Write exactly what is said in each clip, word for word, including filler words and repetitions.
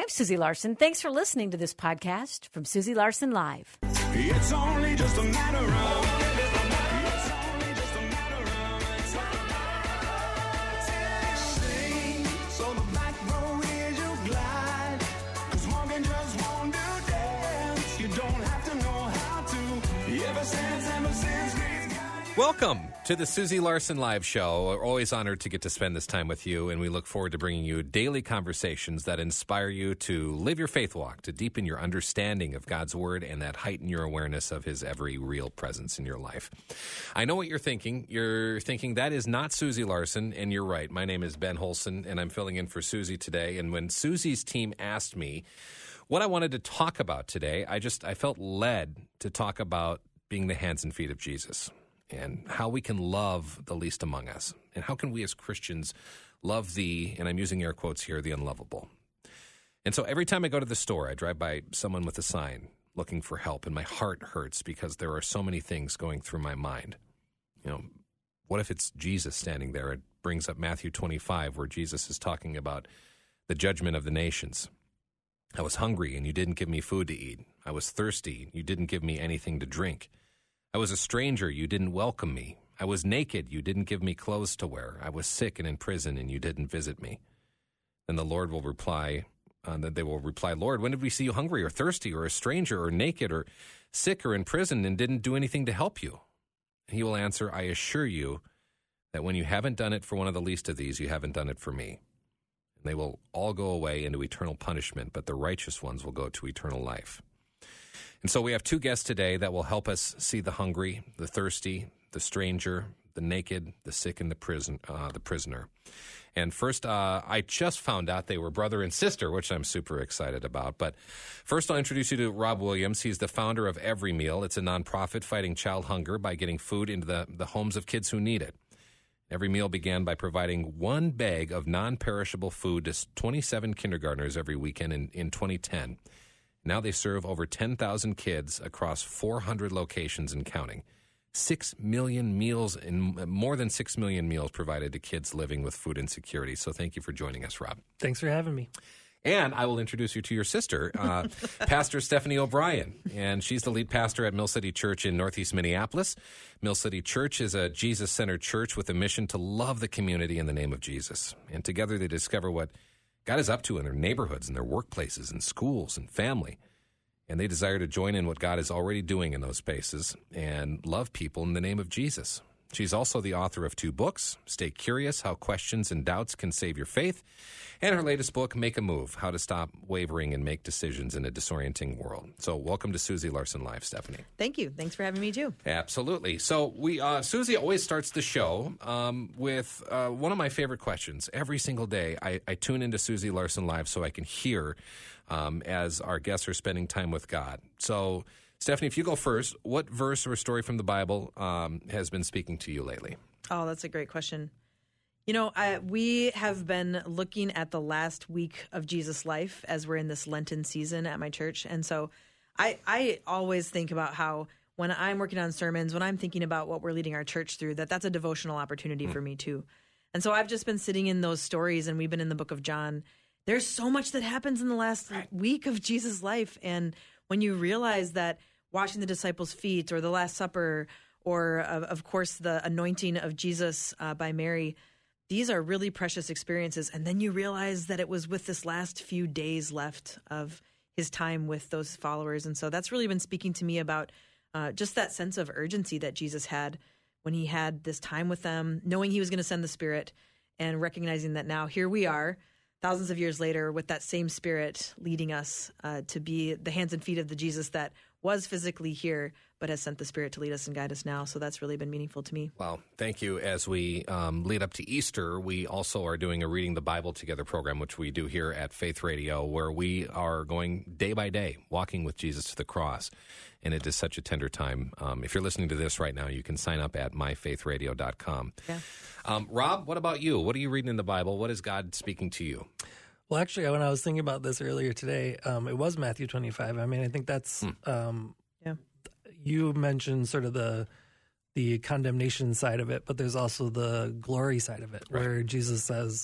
Susie Larson. Thanks for listening to this podcast from Susie Larson Live. It's only just a matter of... Welcome to the Susie Larson Live Show. We're always honored to get to spend this time with you, and we look forward to bringing you daily conversations that inspire you to live your faith walk, to deepen your understanding of God's Word, and that heighten your awareness of His every real presence in your life. I know what you're thinking. You're thinking, that is not Susie Larson, and you're right. My name is Ben Holson, and I'm filling in for Susie today. And when Susie's team asked me what I wanted to talk about today, I just I felt led to talk about being the hands and feet of Jesus, and how we can love the least among us, and how can we as Christians love the, and I'm using air quotes here, the unlovable. And so every time I go to the store, I drive by someone with a sign looking for help, and my heart hurts because there are so many things going through my mind. You know, what if it's Jesus standing there? It brings up Matthew twenty-five, where Jesus is talking about the judgment of the nations. I was hungry, and you didn't give me food to eat. I was thirsty, you didn't give me anything to drink. I was a stranger, you didn't welcome me. I was naked, you didn't give me clothes to wear. I was sick and in prison, and you didn't visit me. Then the Lord will reply, uh, that they will reply, Lord, when did we see you hungry or thirsty or a stranger or naked or sick or in prison and didn't do anything to help you? And He will answer, I assure you that when you haven't done it for one of the least of these, you haven't done it for me. And they will all go away into eternal punishment, but the righteous ones will go to eternal life. And so we have two guests today that will help us see the hungry, the thirsty, the stranger, the naked, the sick, and the prison, uh, the prisoner. And first, uh, I just found out they were brother and sister, which I'm super excited about. But first, I'll introduce you to Rob Williams. He's the founder of Every Meal. It's a nonprofit fighting child hunger by getting food into the, the homes of kids who need it. Every Meal began by providing one bag of non-perishable food to twenty-seven kindergartners every weekend in, in twenty ten. Now they serve over ten thousand kids across four hundred locations and counting. Six million meals, and more than six million meals provided to kids living with food insecurity. So thank you for joining us, Rob. Thanks for having me. And I will introduce you to your sister, uh, Pastor Stephanie O'Brien. And she's the lead pastor at Mill City Church in Northeast Minneapolis. Mill City Church is a Jesus-centered church with a mission to love the community in the name of Jesus. And together they discover what God is up to in their neighborhoods and their workplaces and schools and family. And they desire to join in what God is already doing in those spaces and love people in the name of Jesus. She's also the author of two books, Stay Curious, How Questions and Doubts Can Save Your Faith, and her latest book, Make a Move, How to Stop Wavering and Make Decisions in a Disorienting World. So welcome to Susie Larson Live, Stephanie. Thank you. Thanks for having me, too. Absolutely. So we, uh, Susie always starts the show um, with uh, one of my favorite questions. Every single day, I, I tune into Susie Larson Live so I can hear um, as our guests are spending time with God. So, Stephanie, if you go first, what verse or story from the Bible um, has been speaking to you lately? Oh, that's a great question. You know, I, we have been looking at the last week of Jesus' life as we're in this Lenten season at my church. And so I, I always think about how when I'm working on sermons, when I'm thinking about what we're leading our church through, that that's a devotional opportunity mm. for me too. And so I've just been sitting in those stories, and we've been in the book of John. There's so much that happens in the last right. week of Jesus' life. And when you realize that washing the disciples' feet, or the Last Supper, or uh, of course the anointing of Jesus uh, by Mary, these are really precious experiences. And then you realize that it was with this last few days left of his time with those followers. And so that's really been speaking to me about uh, just that sense of urgency that Jesus had when he had this time with them, knowing he was going to send the Spirit, and recognizing that now here we are, thousands of years later, with that same Spirit leading us uh, to be the hands and feet of the Jesus that was physically here, but has sent the Spirit to lead us and guide us now. So that's really been meaningful to me. Well, thank you. As we um, lead up to Easter, we also are doing a Reading the Bible Together program, which we do here at Faith Radio, where we are going day by day, walking with Jesus to the cross. And it is such a tender time. Um, if you're listening to this right now, you can sign up at my faith radio dot com. Yeah. Um, Rob, what about you? What are you reading in the Bible? What is God speaking to you? Well, actually, when I was thinking about this earlier today, um, it was Matthew twenty-five. I mean, I think that's, hmm. um, yeah. you mentioned sort of the the condemnation side of it, but there's also the glory side of it, right. where Jesus says,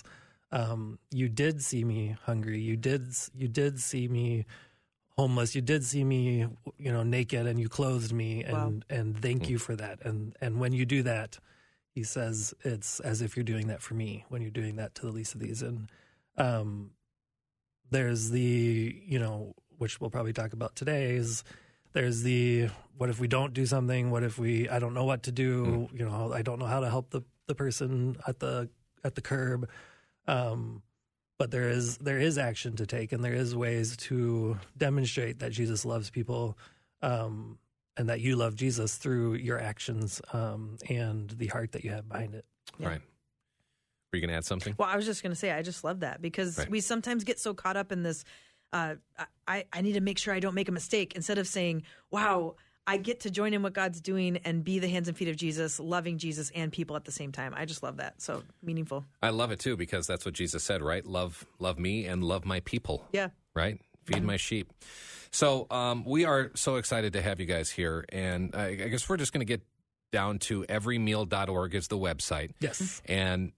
Um, you did see me hungry. You did, you did see me homeless. You did see me, you know, naked, and you clothed me, and, Wow. and thank you for that. And, and when you do that, he says, it's as if you're doing that for me, when you're doing that to the least of these. And, um, there's the, you know, which we'll probably talk about today, is there's the, what if we don't do something? What if we, I don't know what to do? Mm. You know, I don't know how to help the, the person at the, at the curb. Um, but there is, there is action to take, and there is ways to demonstrate that Jesus loves people, um, and that you love Jesus through your actions, um, and the heart that you have behind it. Yeah. Right. Were you going to add something? Well, I was just going to say, I just love that, because Right. we sometimes get so caught up in this, uh, I, I need to make sure I don't make a mistake, instead of saying, wow, I get to join in what God's doing and be the hands and feet of Jesus, loving Jesus and people at the same time. I just love that. So meaningful. I love it too, because that's what Jesus said, right? Love, love me and love my people. Yeah. Right? Feed my sheep. So um, we are so excited to have you guys here. And I, I guess we're just going to get down to every meal dot org is the website. Yes. And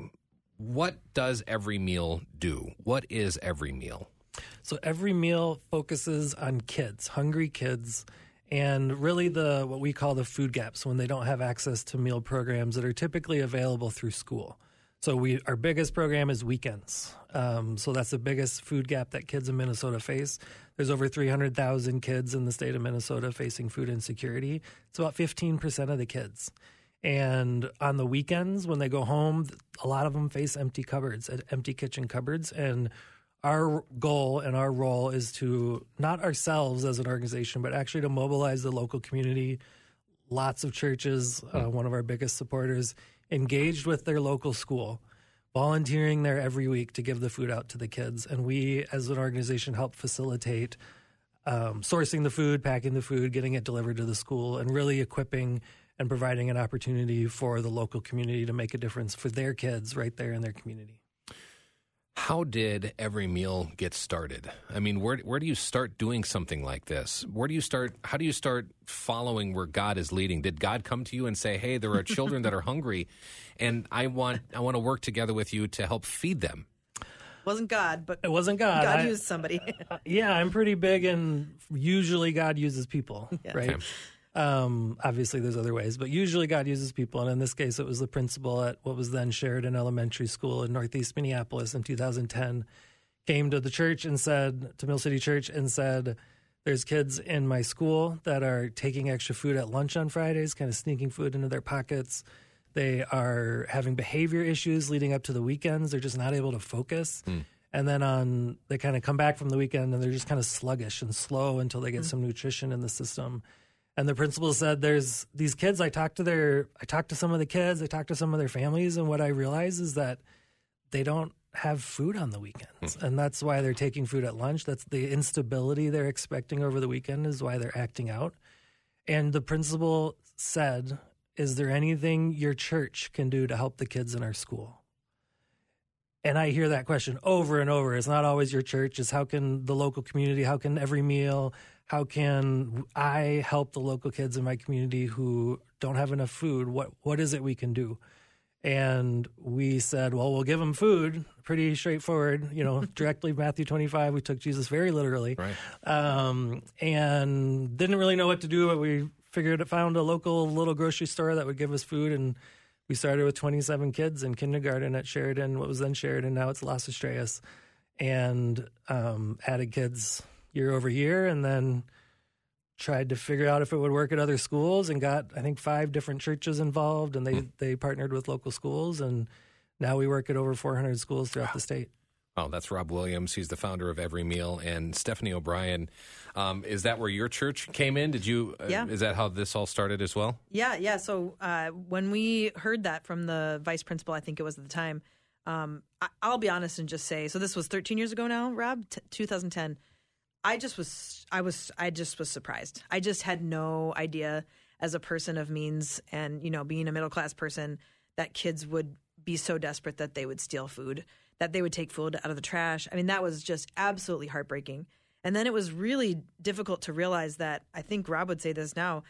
what does Every Meal do? What is Every Meal? So every meal focuses on kids, hungry kids, and really the what we call the food gaps, when they don't have access to meal programs that are typically available through school. So we our biggest program is weekends. Um, so that's the biggest food gap that kids in Minnesota face. There's over three hundred thousand kids in the state of Minnesota facing food insecurity. It's about fifteen percent of the kids. And on the weekends, when they go home, a lot of them face empty cupboards, empty kitchen cupboards. And our goal and our role is to, not ourselves as an organization, but actually to mobilize the local community. Lots of churches, uh, one of our biggest supporters, engaged with their local school, volunteering there every week to give the food out to the kids. And we, as an organization, help facilitate um, sourcing the food, packing the food, getting it delivered to the school, and really equipping and providing an opportunity for the local community to make a difference for their kids right there in their community. How did Every Meal get started? I mean, where where do you start doing something like this? Where do you start? How do you start following where God is leading? Did God come to you and say, "Hey, there are children that are hungry, and I want I want to work together with you to help feed them"? Wasn't God, but It wasn't God. God I- used somebody. Yeah, I'm pretty big, and usually God uses people, right? Okay. Um, obviously, there's other ways, but usually God uses people. And in this case, it was the principal at what was then Sheridan Elementary School in Northeast Minneapolis in two thousand ten, came to the church and said, to Mill City Church, and said, there's kids in my school that are taking extra food at lunch on Fridays, kind of sneaking food into their pockets. They are having behavior issues leading up to the weekends. They're just not able to focus. Mm. And then on, they kind of come back from the weekend and they're just kind of sluggish and slow until they get mm. some nutrition in the system. And the principal said, there's these kids, I talked to their, I talked to some of the kids, I talked to some of their families, and what I realized is that they don't have food on the weekends. And that's why they're taking food at lunch. That's the instability they're expecting over the weekend is why they're acting out. And the principal said, is there anything your church can do to help the kids in our school? And I hear that question over and over. It's not always your church. It's how can the local community, how can Every Meal, how can I help the local kids in my community who don't have enough food? What What is it we can do? And we said, well, we'll give them food. Pretty straightforward, you know, directly Matthew twenty-five. We took Jesus very literally. Right. Um, and didn't really know what to do, but we figured it, found a local little grocery store that would give us food. And we started with twenty-seven kids in kindergarten at Sheridan, what was then Sheridan, now it's Las Estrellas, and um, added kids year over year, and then tried to figure out if it would work at other schools, and got, I think, five different churches involved, and they, mm. they partnered with local schools, and now we work at over four hundred schools throughout wow. the state. Oh, that's Rob Williams. He's the founder of Every Meal. And Stephanie O'Brien, um, is that where your church came in? Did you? Uh, yeah. Is that how this all started as well? Yeah, yeah. So uh, when we heard that from the vice principal, I think it was at the time, um, I, I'll be honest and just say, so this was thirteen years ago now, Rob, T- two thousand ten. I just was, I was, I just was surprised. I just had no idea, as a person of means and, you know, being a middle class person, that kids would be so desperate that they would steal food, that they would take food out of the trash. I mean, that was just absolutely heartbreaking. And then it was really difficult to realize that, I think Rob would say this now,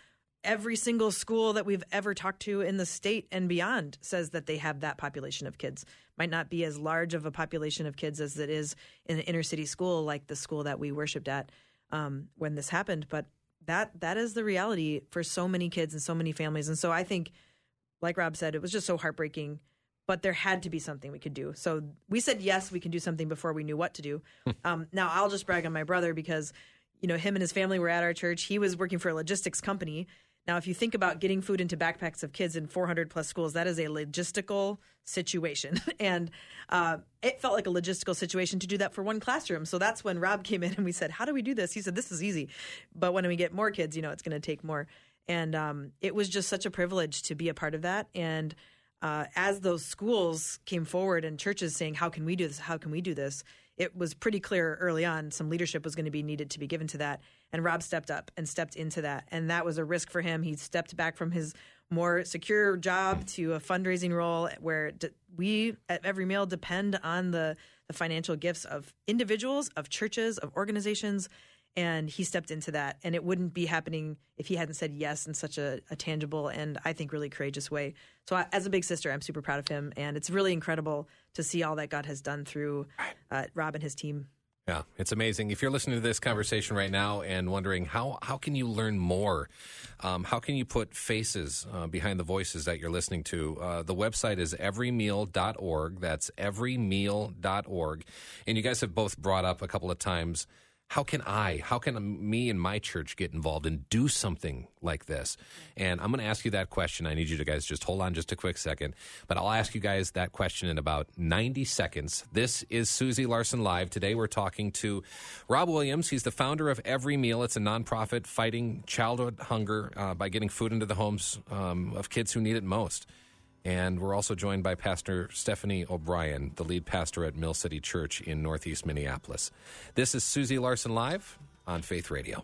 every single school that we've ever talked to in the state and beyond says that they have that population of kids. Might not be as large of a population of kids as it is in an inner city school like the school that we worshiped at um, when this happened. But that that is the reality for so many kids and so many families. And so I think, like Rob said, it was just so heartbreaking. But there had to be something we could do. So we said, yes, we can do something before we knew what to do. um, now, I'll just brag on my brother because, you know, him and his family were at our church. He was working for a logistics company. Now, if you think about getting food into backpacks of kids in four hundred plus schools, that is a logistical situation. and uh, it felt like a logistical situation to do that for one classroom. So that's when Rob came in and we said, how do we do this? He said, this is easy. But when we get more kids, you know, it's going to take more. And um, it was just such a privilege to be a part of that. And Uh, as those schools came forward and churches saying, how can we do this? How can we do this? It was pretty clear early on some leadership was going to be needed to be given to that. And Rob stepped up and stepped into that. And that was a risk for him. He stepped back from his more secure job to a fundraising role where d- we at Every Meal depend on the, the financial gifts of individuals, of churches, of organizations. And he stepped into that, and it wouldn't be happening if he hadn't said yes in such a, a tangible and I think really courageous way. So I, as a big sister, I'm super proud of him, and it's really incredible to see all that God has done through uh, Rob and his team. Yeah, it's amazing. If you're listening to this conversation right now and wondering how, how can you learn more, um, how can you put faces uh, behind the voices that you're listening to, uh, the website is every meal dot org. That's every meal dot org. And you guys have both brought up a couple of times, how can I, how can me and my church get involved and do something like this? And I'm going to ask you that question. I need you to guys just hold on just a quick second. But I'll ask you guys that question in about ninety seconds. This is Susie Larson Live. Today we're talking to Rob Williams. He's the founder of Every Meal. It's a nonprofit fighting childhood hunger uh, by getting food into the homes um, of kids who need it most. And we're also joined by Pastor Stephanie O'Brien, the lead pastor at Mill City Church in Northeast Minneapolis. This is Susie Larson Live on Faith Radio.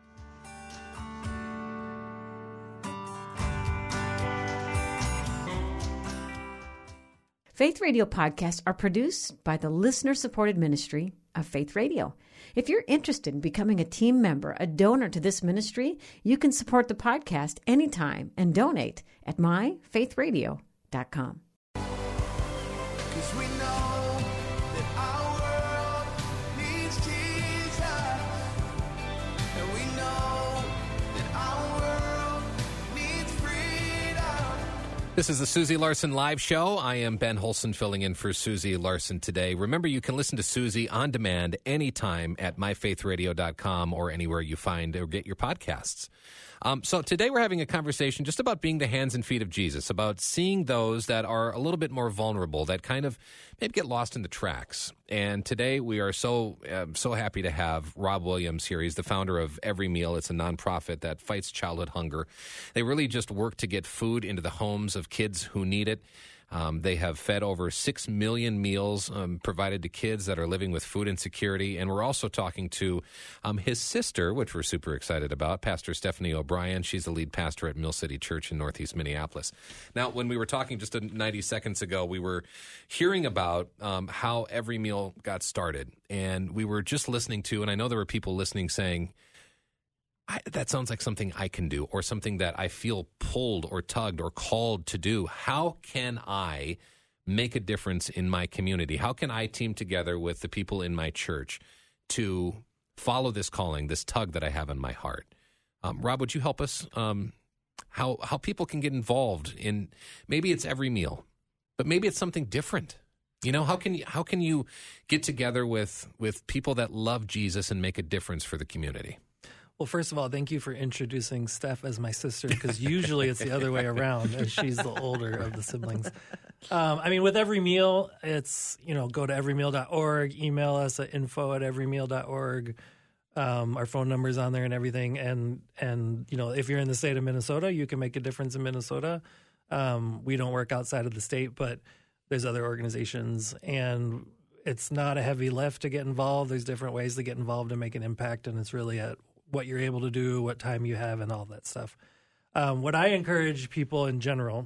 Faith Radio podcasts are produced by the listener-supported ministry of Faith Radio. If you're interested in becoming a team member, a donor to this ministry, you can support the podcast anytime and donate at my faith radio dot com. Cause we know that our world needs Jesus. And we know that our world needs freedom. This is the Susie Larson Live Show. I am Ben Holson filling in for Susie Larson today. Remember, you can listen to Susie on demand anytime at my faith radio dot com or anywhere you find or get your podcasts. Um, so today we're having a conversation just about being the hands and feet of Jesus, about seeing those that are a little bit more vulnerable, that kind of maybe get lost in the tracks. And today we are so uh, so happy to have Rob Williams here. He's the founder of Every Meal. It's a nonprofit that fights childhood hunger. They really just work to get food into the homes of kids who need it. Um, they have fed over six million meals um, provided to kids that are living with food insecurity. And we're also talking to um, his sister, which we're super excited about, Pastor Stephanie O'Brien. She's the lead pastor at Mill City Church in Northeast Minneapolis. Now, when we were talking just ninety seconds ago, we were hearing about um, how Every Meal got started. And we were just listening to, and I know there were people listening saying, I, that sounds like something I can do, or something that I feel pulled or tugged or called to do. How can I make a difference in my community? How can I team together with the people in my church to follow this calling, this tug that I have in my heart? Um, Rob, would you help us um, how how people can get involved in, maybe it's Every Meal, but maybe it's something different? You know, how can you, how can you get together with with people that love Jesus and make a difference for the community? Well, first of all, thank you for introducing Steph as my sister, because usually it's the other way around, as she's the older of the siblings. Um, I mean, with Every Meal, it's, you know, go to every meal dot org, email us at info at every meal dot org. Um, our phone number's on there and everything. And, and, you know, if you're in the state of Minnesota, you can make a difference in Minnesota. Um, we don't work outside of the state, but there's other organizations, and it's not a heavy lift to get involved. There's different ways to get involved and make an impact, and it's really at what you're able to do, what time you have, and all that stuff. Um, what I encourage people in general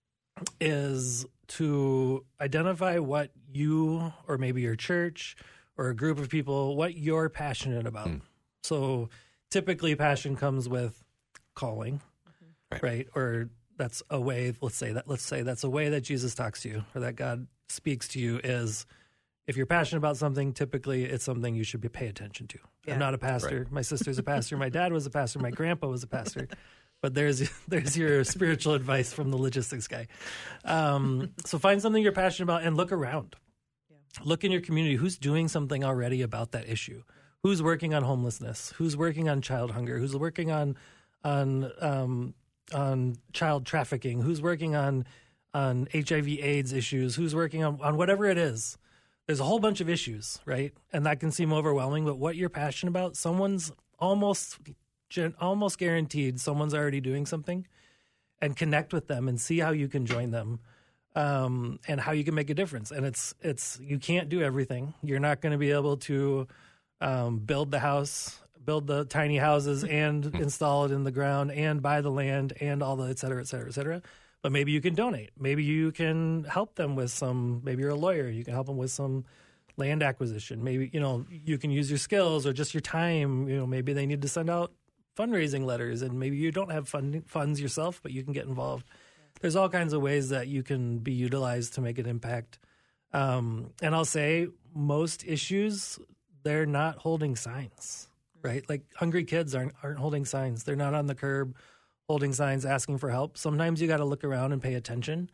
is to identify what you, or maybe your church or a group of people, what you're passionate about. Mm. So typically passion comes with calling. Mm-hmm. Right. right? Or that's a way, let's say that, let's say that's a way that Jesus talks to you or that God speaks to you is if you're passionate about something, typically it's something you should be pay attention to. Yeah. I'm not a pastor. Right. My sister's a pastor. My dad was a pastor. My grandpa was a pastor. But there's there's your spiritual advice from the logistics guy. Um, so find something you're passionate about and look around. Yeah. Look in your community. Who's doing something already about that issue? Who's working on homelessness? Who's working on child hunger? Who's working on on um, on child trafficking? Who's working on on H I V AIDS issues? Who's working on, on whatever it is? There's a whole bunch of issues, right? And that can seem overwhelming, but what you're passionate about, someone's almost almost guaranteed someone's already doing something, and connect with them and see how you can join them, um, and how you can make a difference. And it's it's you can't do everything. You're not going to be able to um, build the house, build the tiny houses, and install it in the ground, and buy the land, and all the et cetera, et cetera, et cetera. But maybe you can donate. Maybe you can help them with some. Maybe you're a lawyer. You can help them with some land acquisition. Maybe you know you can use your skills or just your time. You know, maybe they need to send out fundraising letters, and maybe you don't have fund, funds yourself, but you can get involved. There's all kinds of ways that you can be utilized to make an impact. Um, and I'll say most issues, they're not holding signs, right? Like hungry kids aren't aren't holding signs. They're not on the curb holding signs asking for help. Sometimes you got to look around and pay attention,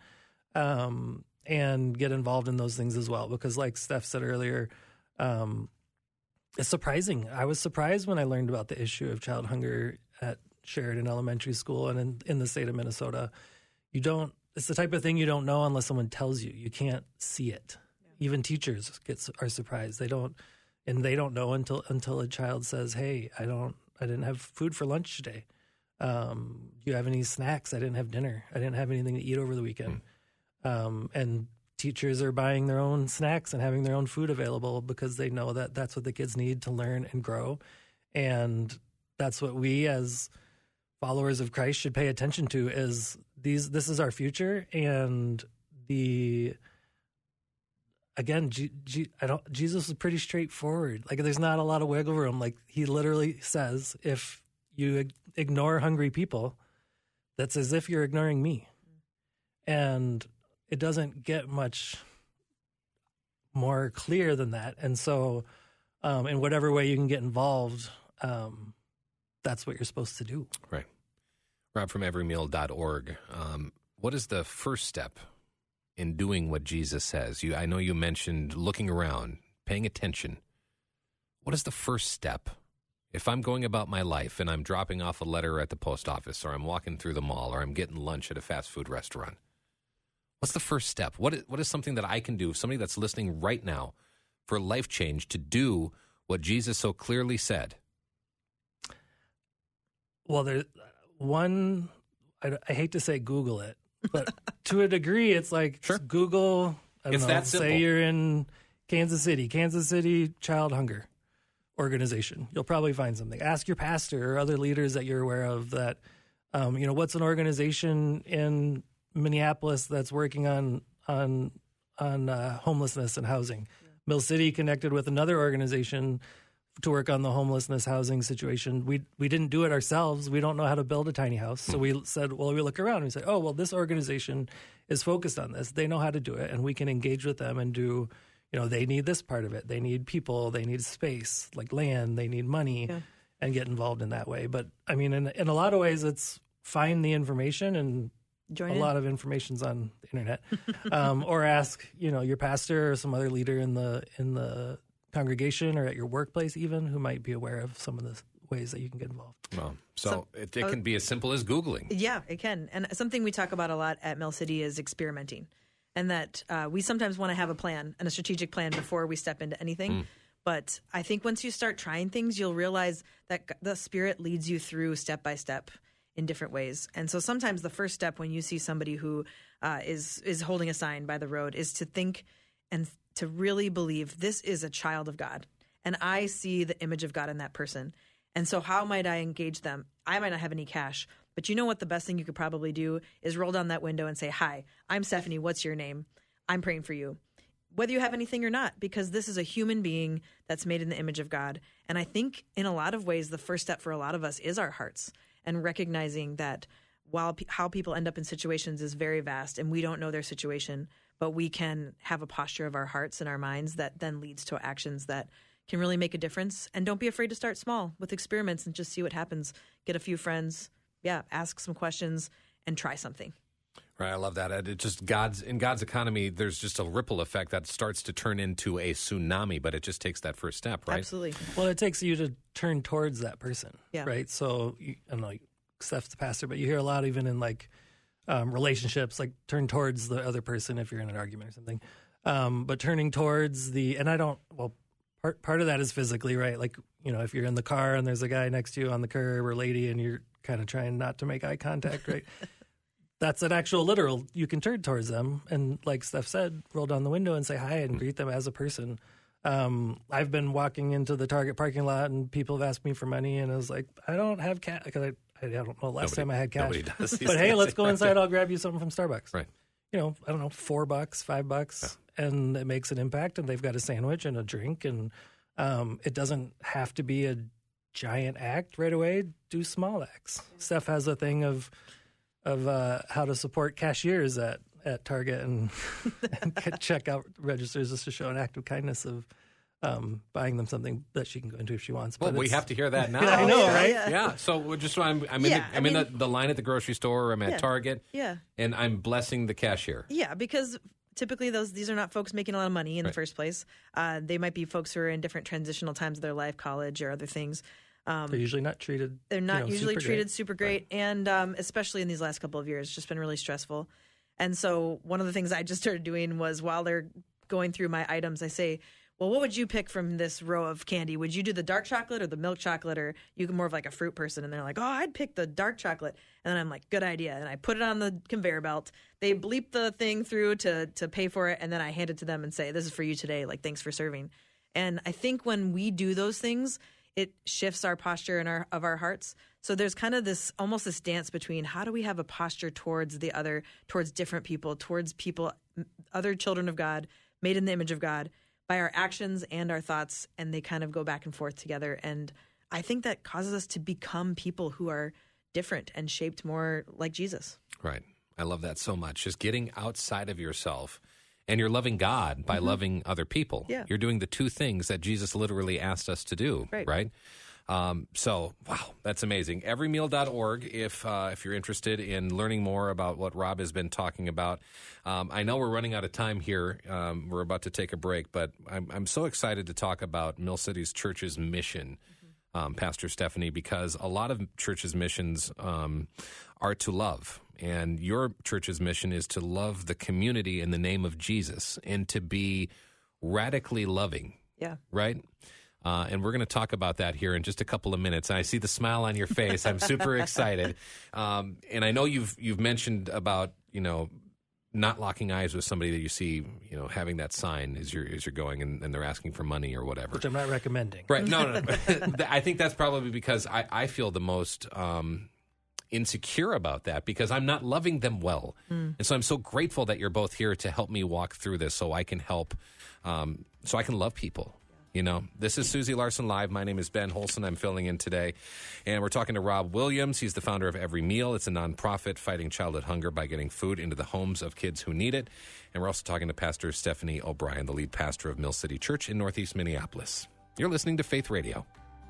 um, and get involved in those things as well. Because like Steph said earlier, um, it's surprising. I was surprised when I learned about the issue of child hunger at Sheridan Elementary School and in, in the state of Minnesota. You don't, it's the type of thing you don't know unless someone tells you. You can't see it. Yeah. Even teachers get are surprised. They don't, and they don't know until until a child says, "Hey, I don't, I didn't have food for lunch today. Um, do you have any snacks? I didn't have dinner. I didn't have anything to eat over the weekend." Mm. Um, and teachers are buying their own snacks and having their own food available because they know that that's what the kids need to learn and grow. And that's what we as followers of Christ should pay attention to is these, this is our future. And the, again, G, G, I don't, Jesus is pretty straightforward. Like there's not a lot of wiggle room. Like he literally says, if you ignore hungry people, that's as if you're ignoring me. And it doesn't get much more clear than that. And so um, in whatever way you can get involved, um, that's what you're supposed to do. Right. Rob from every meal dot org. Um, what is the first step in doing what Jesus says? You, I know you mentioned looking around, paying attention. What is the first step? If I'm going about my life and I'm dropping off a letter at the post office or I'm walking through the mall or I'm getting lunch at a fast food restaurant, what's the first step? What is, what is something that I can do, somebody that's listening right now, for life change to do what Jesus so clearly said? Well, there's one, I, I hate to say Google it, but to a degree, it's like sure. Google, I don't it's know, that simple. Say you're in Kansas City, Kansas City Child Hunger Organization. You'll probably find something. Ask your pastor or other leaders that you're aware of that, um, you know, what's an organization in Minneapolis that's working on on on uh, homelessness and housing. Yeah. Mill City connected with another organization to work on the homelessness housing situation. We we didn't do it ourselves. We don't know how to build a tiny house. So we said, well, we look around and we said, oh, well, this organization is focused on this. They know how to do it, and we can engage with them and do, you know, they need this part of it. They need people. They need space, like land. They need money, yeah. and get involved in that way. But, I mean, in, in a lot of ways, it's find the information and Join a in. lot of information's on the internet, um, or ask, you know, your pastor or some other leader in the in the congregation or at your workplace, even, who might be aware of some of the ways that you can get involved. Well, so, so it, it can be as simple as Googling. Yeah, it can. And something we talk about a lot at Mill City is experimenting, and that uh, we sometimes want to have a plan and a strategic plan before we step into anything. Mm. But I think once you start trying things, you'll realize that the Spirit leads you through step by step in different ways. And so sometimes the first step when you see somebody who uh, is is holding a sign by the road is to think and to really believe this is a child of God. And I see the image of God in that person. And so how might I engage them? I might not have any cash, but you know what the best thing you could probably do is roll down that window and say, hi, I'm Stephanie. What's your name? I'm praying for you. Whether you have anything or not, because this is a human being that's made in the image of God. And I think in a lot of ways, the first step for a lot of us is our hearts, and recognizing that while pe- how people end up in situations is very vast, and we don't know their situation, but we can have a posture of our hearts and our minds that then leads to actions that can really make a difference. And don't be afraid to start small with experiments and just see what happens. Get a few friends, yeah, ask some questions and try something. Right, I love that. It just God's in God's economy. There's just a ripple effect that starts to turn into a tsunami, but it just takes that first step, right? Absolutely. Well, it takes you to turn towards that person, Yeah. right? So you, I don't know, Steph's the pastor, but you hear a lot even in like um, relationships, like turn towards the other person if you're in an argument or something. Um, but turning towards the, and I don't, well, part part of that is physically, right? Like, you know, if you're in the car and there's a guy next to you on the curb or lady and you're kind of trying not to make eye contact, right? That's an actual literal, you can turn towards them. And like Steph said, roll down the window and say hi and greet them as a person. Um, I've been walking into the Target parking lot and people have asked me for money and I was like, I don't have cash. Because I, I don't know last Nobody- time I had cash. nobody does these But hey, days. let's go inside. I'll grab you something from Starbucks. Right. You know, I don't know, four bucks, five bucks. And it makes an impact. And they've got a sandwich and a drink. And um, it doesn't have to be a giant act right away. Do small acts. Steph has a thing of of uh, how to support cashiers at, at Target and, and check out registers just to show an act of kindness of um, buying them something that she can go into if she wants. Well, But we it's- have to hear that now. I know, yeah, right? yeah. Yeah. So we're just I'm I'm in, Yeah, the, I'm I in mean- the, the line at the grocery store. Or I'm at Yeah. Target. Yeah. And I'm blessing the cashier. Yeah, because typically those these are not folks making a lot of money in Right. the first place. Uh, they might be folks who are in different transitional times of their life, college or other things. Um, They're usually not treated. They're not you know, usually super great. treated super great, and um, especially in these last couple of years, it's just been really stressful. And so one of the things I just started doing was while they're going through my items, I say, well, what would you pick from this row of candy? Would you do the dark chocolate or the milk chocolate, or you more of like a fruit person? And they're like, oh, I'd pick the dark chocolate. And then I'm like, good idea. And I put it on the conveyor belt. They bleep the thing through to to pay for it, and then I hand it to them and say, this is for you today. Like, thanks for serving. And I think when we do those things, it shifts our posture in our of our hearts. So there's kind of this almost this dance between how do we have a posture towards the other, towards different people, towards people, other children of God, made in the image of God, by our actions and our thoughts, and they kind of go back and forth together. And I think that causes us to become people who are different and shaped more like Jesus. Right. I love that so much. Just getting outside of yourself. And you're loving God by loving other people. Yeah. You're doing the two things that Jesus literally asked us to do, Right. right? Um, so, wow, that's amazing. every meal dot org if uh, if you're interested in learning more about what Rob has been talking about. Um, I know we're running out of time here. Um, we're about to take a break, but I'm, I'm so excited to talk about Mill City's church's mission, um, Pastor Stephanie, because a lot of churches' missions um, are to love. And your church's mission is to love the community in the name of Jesus and to be radically loving, Yeah. right? Uh, and we're going to talk about that here in just a couple of minutes. I see the smile on your face. I'm super excited. Um, and I know you've you've mentioned about, you know, not locking eyes with somebody that you see, you know, having that sign as you're, as you're going and, and they're asking for money or whatever. Which I'm not recommending. Right. No, no, no. I think that's probably because I, I feel the most um, insecure about that because I'm not loving them well. Mm. And so I'm so grateful that you're both here to help me walk through this so I can help, um, so I can love people. You know, this is Susie Larson Live. My name is Ben Holson. I'm filling in today. And we're talking to Rob Williams. He's the founder of Every Meal. It's a nonprofit fighting childhood hunger by getting food into the homes of kids who need it. And we're also talking to Pastor Stephanie O'Brien, the lead pastor of Mill City Church in Northeast Minneapolis. You're listening to Faith Radio.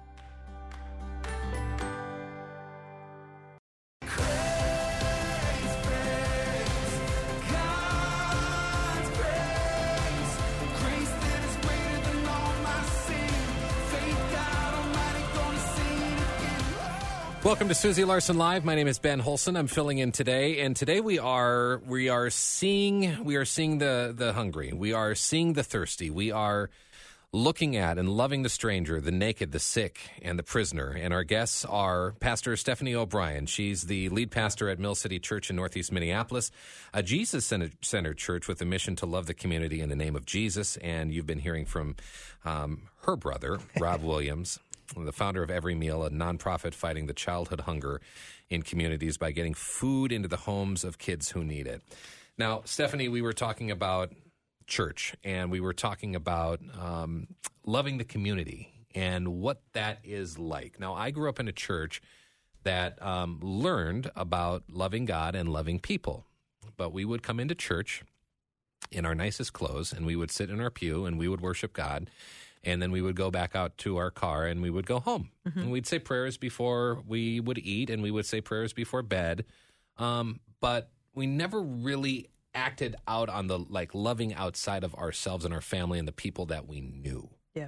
Welcome to Susie Larson Live. My name is Ben Holson. I'm filling in today, and today we are we are seeing we are seeing the the hungry. We are seeing the thirsty. We are looking at and loving the stranger, the naked, the sick, and the prisoner. And our guests are Pastor Stephanie O'Brien. She's the lead pastor at Mill City Church in Northeast Minneapolis, a Jesus-centered church with a mission to love the community in the name of Jesus. And you've been hearing from um, her brother, Rob Williams, the founder of Every Meal, a nonprofit fighting the childhood hunger in communities by getting food into the homes of kids who need it. Now, Stephanie, we were talking about church, and we were talking about um, loving the community and what that is like. Now, I grew up in a church that um, learned about loving God and loving people. But we would come into church in our nicest clothes, and we would sit in our pew, and we would worship God, and then we would go back out to our car, and we would go home. Mm-hmm. And we'd say prayers before we would eat, and we would say prayers before bed. Um, but we never really acted out on the, like, loving outside of ourselves and our family and the people that we knew. Yeah.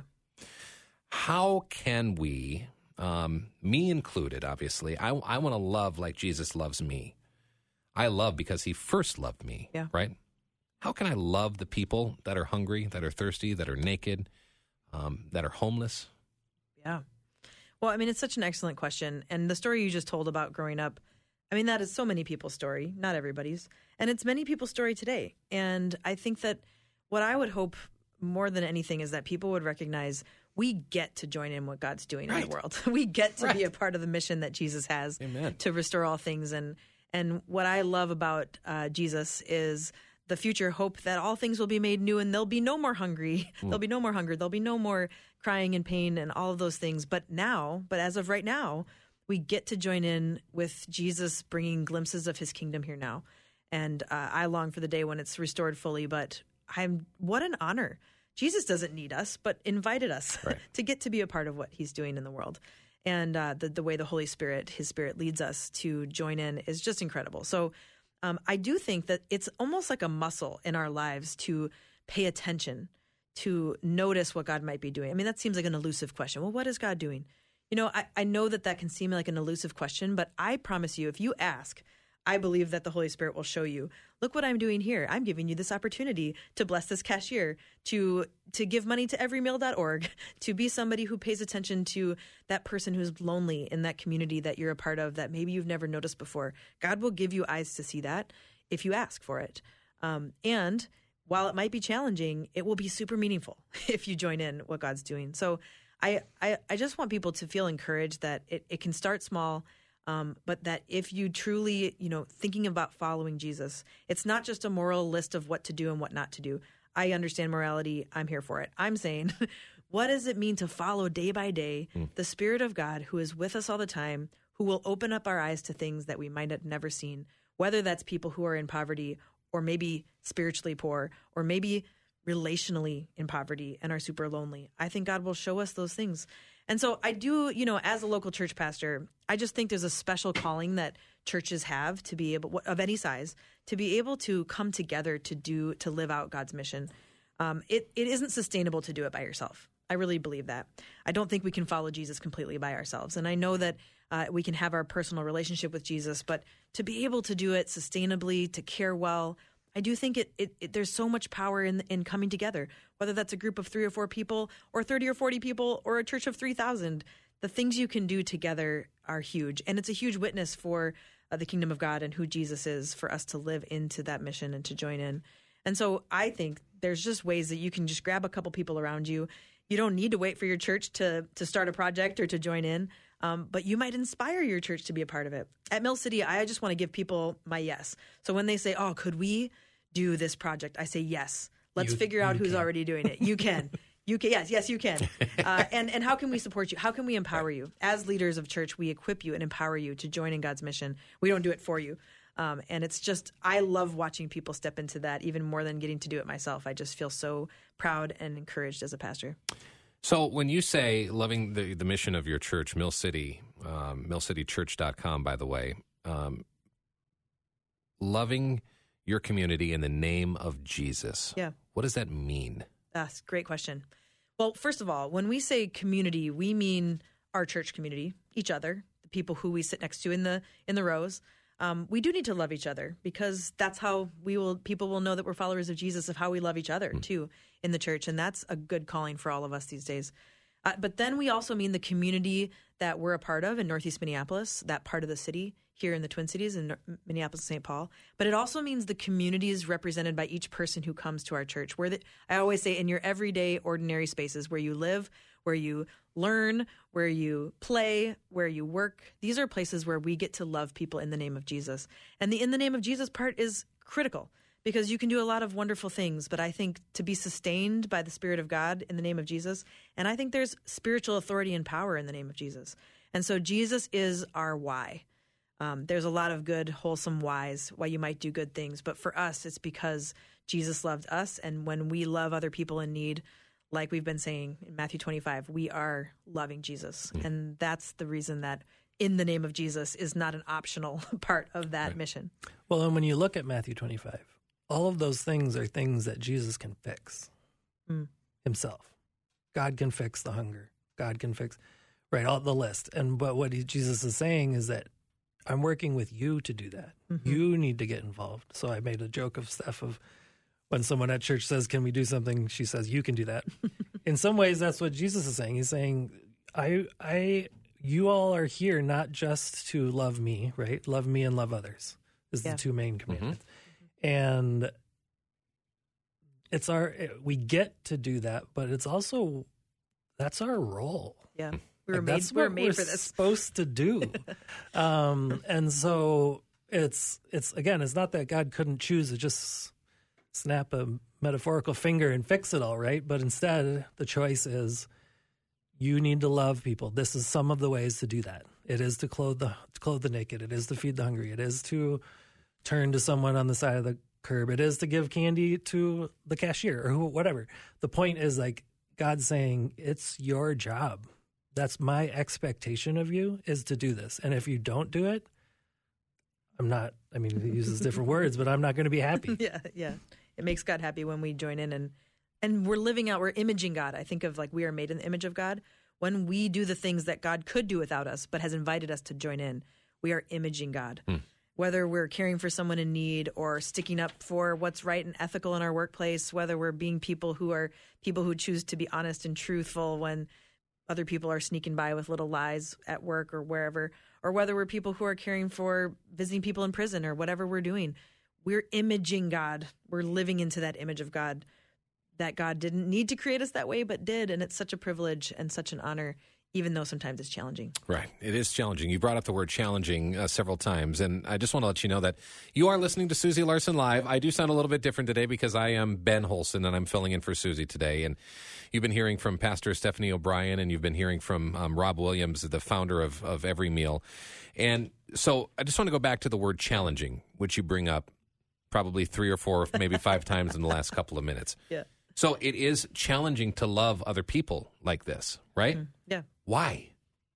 How can we, um, me included, obviously, I, I want to love like Jesus loves me. I love because he first loved me, yeah. right? How can I love the people that are hungry, that are thirsty, that are naked, um, that are homeless? Yeah. Well, I mean, it's such an excellent question. And the story you just told about growing up, I mean, that is so many people's story, not everybody's. And it's many people's story today. And I think that what I would hope more than anything is that people would recognize we get to join in what God's doing right. in the world. We get to right. be a part of the mission that Jesus has Amen. To restore all things. And and what I love about uh, Jesus is the future hope that all things will be made new and there'll be no more hungry. Mm. There'll be no more hunger. There'll be no more crying and pain and all of those things. But now, but as of right now, we get to join in with Jesus bringing glimpses of his kingdom here now. And uh, I long for the day when it's restored fully. But I'm what an honor. Jesus doesn't need us, but invited us right. to get to be a part of what he's doing in the world. And uh, the, the way the Holy Spirit, his Spirit leads us to join in is just incredible. So um, I do think that it's almost like a muscle in our lives to pay attention, to notice what God might be doing. I mean, that seems like an elusive question. Well, what is God doing? You know, I, I know that that can seem like an elusive question, but I promise you, if you ask, I believe that the Holy Spirit will show you, look what I'm doing here. I'm giving you this opportunity to bless this cashier, to to give money to every meal dot org, to be somebody who pays attention to that person who's lonely in that community that you're a part of that maybe you've never noticed before. God will give you eyes to see that if you ask for it. Um, and while it might be challenging, it will be super meaningful if you join in what God's doing. So I, I, I just want people to feel encouraged that it, it can start small. Um, but that if you truly, you know, thinking about following Jesus, it's not just a moral list of what to do and what not to do. I understand morality. I'm here for it. I'm saying, what does it mean to follow day by day mm. the Spirit of God who is with us all the time, who will open up our eyes to things that we might have never seen, whether that's people who are in poverty or maybe spiritually poor or maybe relationally in poverty and are super lonely. I think God will show us those things. And so I do, you know, as a local church pastor, I just think there's a special calling that churches have to be able, of any size, to be able to come together to do, to live out God's mission. Um, it, it isn't sustainable to do it by yourself. I really believe that. I don't think we can follow Jesus completely by ourselves. And I know that uh, we can have our personal relationship with Jesus, but to be able to do it sustainably, to care well, I do think it, it, it there's so much power in in coming together, whether that's a group of three or four people or thirty or forty people or a church of three thousand. The things you can do together are huge. And it's a huge witness for uh, the kingdom of God and who Jesus is for us to live into that mission and to join in. And so I think there's just ways that you can just grab a couple people around you. You don't need to wait for your church to to start a project or to join in, um, but you might inspire your church to be a part of it. At Mill City, I just want to give people my yes. So when they say, oh, could we do this project? I say, yes. Let's You- figure out you who's can. already doing it. You can. You can. Yes, yes, you can. Uh, and, and how can we support you? How can we empower you? As leaders of church, we equip you and empower you to join in God's mission. We don't do it for you. Um, and it's just, I love watching people step into that even more than getting to do it myself. I just feel so proud and encouraged as a pastor. So when you say loving the, the mission of your church, Mill City, um, mill city church dot com, by the way, um, loving your community in the name of Jesus. Yeah. What does that mean? That's a great question. Well, first of all, when we say community, we mean our church community, each other, the people who we sit next to in the in the rows. Um, we do need to love each other because that's how we will. People will know that we're followers of Jesus, of how we love each other mm. too in the church, and that's a good calling for all of us these days. Uh, but then we also mean the community that we're a part of in Northeast Minneapolis, that part of the city here in the Twin Cities in Minneapolis and Saint Paul. But it also means the communities represented by each person who comes to our church. Where the, I always say in your everyday, ordinary spaces where you live, where you learn, where you play, where you work. These are places where we get to love people in the name of Jesus. And the in the name of Jesus part is critical because you can do a lot of wonderful things, but I think to be sustained by the Spirit of God in the name of Jesus, and I think there's spiritual authority and power in the name of Jesus. And so Jesus is our why. Um, there's a lot of good, wholesome whys why you might do good things, but for us, it's because Jesus loved us, and when we love other people in need, like we've been saying in Matthew twenty-five, we are loving Jesus, mm. and that's the reason that in the name of Jesus is not an optional part of that right. mission. Well, and when you look at Matthew twenty-five, all of those things are things that Jesus can fix mm. himself. God can fix the hunger. God can fix, right, all the list. And but what he, Jesus is saying is that I'm working with you to do that. Mm-hmm. You need to get involved. So I made a joke of Steph of when someone at church says, can we do something? She says, you can do that. In some ways, that's what Jesus is saying. He's saying, I, I, you all are here not just to love me, right? Love me and love others is yeah. the two main commandments. Mm-hmm. And it's our, we get to do that, but it's also, that's our role. Yeah. We were like made, that's we were what made we're for this. Supposed to do. um, and so it's, it's, again, it's not that God couldn't choose to just snap a metaphorical finger and fix it all, right? But instead, the choice is you need to love people. This is some of the ways to do that. It is to clothe the to clothe the naked. It is to feed the hungry. It is to turn to someone on the side of the curb. It is to give candy to the cashier or who, whatever. The point is, like, God's saying, it's your job. That's my expectation of you, is to do this. And if you don't do it, I'm not, I mean, he uses different words, but I'm not going to be happy. Yeah, yeah. It makes God happy when we join in and and we're living out, we're imaging God. I think of like we are made in the image of God. When we do the things that God could do without us, but has invited us to join in, we are imaging God. Hmm. Whether we're caring for someone in need or sticking up for what's right and ethical in our workplace, whether we're being people who are people who choose to be honest and truthful when other people are sneaking by with little lies at work or wherever, or whether we're people who are caring for visiting people in prison or whatever we're doing. We're imaging God. We're living into that image of God that God didn't need to create us that way, but did. And it's such a privilege and such an honor, even though sometimes it's challenging. Right. It is challenging. You brought up the word challenging uh, several times. And I just want to let you know that you are listening to Susie Larson Live. I do sound a little bit different today because I am Ben Holson and I'm filling in for Susie today. And you've been hearing from Pastor Stephanie O'Brien and you've been hearing from um, Rob Williams, the founder of, of Every Meal. And so I just want to go back to the word challenging, which you bring up probably three or four, maybe five times in the last couple of minutes. Yeah. So it is challenging to love other people like this, right? Mm, yeah. Why?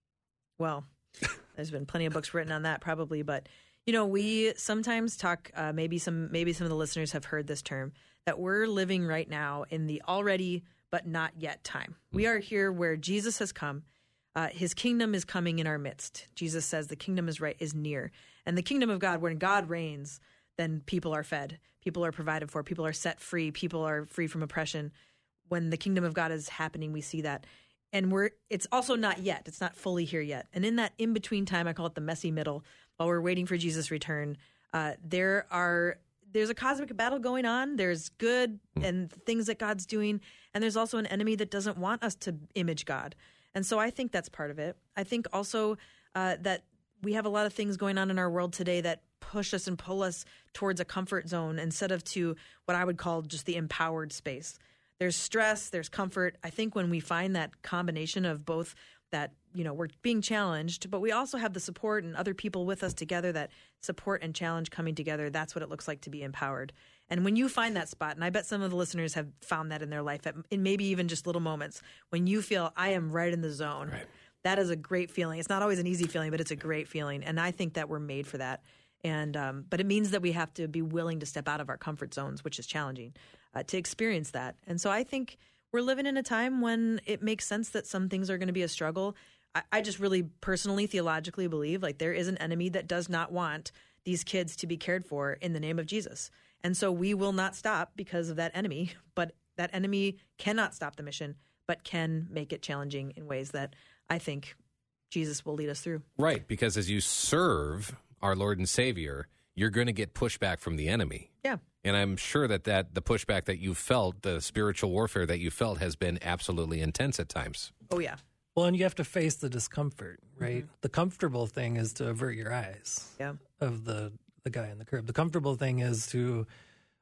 Well, there's been plenty of books written on that probably, but you know, we sometimes talk, uh, maybe some maybe some of the listeners have heard this term, that we're living right now in the already but not yet time. Mm. We are here where Jesus has come. Uh, his kingdom is coming in our midst. Jesus says the kingdom is right is near. And the kingdom of God, when God reigns, then people are fed, people are provided for, people are set free, people are free from oppression. When the kingdom of God is happening, we see that. And we're it's also not yet. It's not fully here yet. And in that in-between time, I call it the messy middle, while we're waiting for Jesus' return, uh, there are there's a cosmic battle going on. There's good and things that God's doing. And there's also an enemy that doesn't want us to image God. And so I think that's part of it. I think also uh, that we have a lot of things going on in our world today that push us and pull us towards a comfort zone instead of to what I would call just the empowered space. There's stress, there's comfort. I think when we find that combination of both, that, you know, we're being challenged, but we also have the support and other people with us together, that support and challenge coming together, that's what it looks like to be empowered. And when you find that spot, and I bet some of the listeners have found that in their life, in maybe even just little moments, when you feel I am right in the zone, right. That is a great feeling. It's not always an easy feeling, but it's a great feeling. And I think that we're made for that. And um, but it means that we have to be willing to step out of our comfort zones, which is challenging, uh, to experience that. And so I think we're living in a time when it makes sense that some things are going to be a struggle. I, I just really personally, theologically believe like there is an enemy that does not want these kids to be cared for in the name of Jesus. And so we will not stop because of that enemy. But that enemy cannot stop the mission, but can make it challenging in ways that I think Jesus will lead us through. Right, because as you serve our Lord and Savior, you're going to get pushback from the enemy. Yeah. And I'm sure that, that the pushback that you felt, the spiritual warfare that you felt, has been absolutely intense at times. Oh, yeah. Well, and you have to face the discomfort, right? Mm-hmm. The comfortable thing is to avert your eyes yeah. of the, the guy on the curb. The comfortable thing is to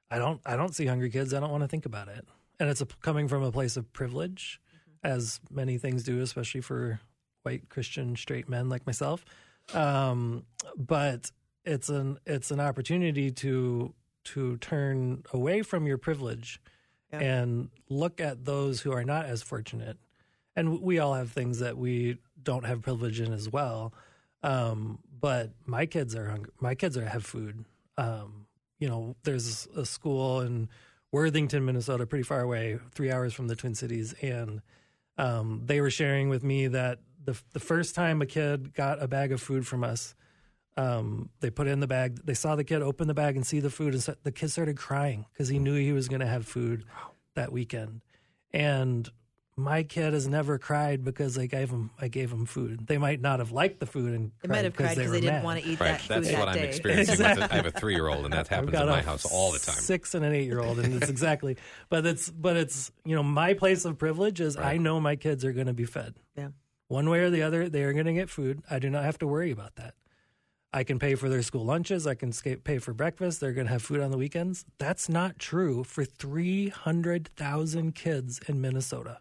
I don't I don't see hungry kids. I don't want to think about it. And it's a, coming from a place of privilege, mm-hmm. as many things do, especially for white Christian straight men like myself. Um, but it's an it's an opportunity to to turn away from your privilege yeah. and look at those who are not as fortunate. And we all have things that we don't have privilege in as well. Um, but my kids are hungry. My kids are have food. Um, you know, there's a school in Worthington, Minnesota, pretty far away, three hours from the Twin Cities. And um, they were sharing with me that the the first time a kid got a bag of food from us, um, they put it in the bag. They saw the kid open the bag and see the food. And the kid started crying because he knew he was going to have food that weekend. And my kid has never cried because I gave him I gave him food. They might not have liked the food, and they might have cried because they, they didn't want to eat right. that food That's that what day. I'm experiencing. Exactly. With a, I have a three-year-old, and that happens in my house all the time. Six and an eight-year-old, and it's exactly. But it's but it's you know my place of privilege is right. I know my kids are going to be fed. Yeah, one way or the other, they are going to get food. I do not have to worry about that. I can pay for their school lunches. I can pay for breakfast. They're going to have food on the weekends. That's not true for three hundred thousand kids in Minnesota.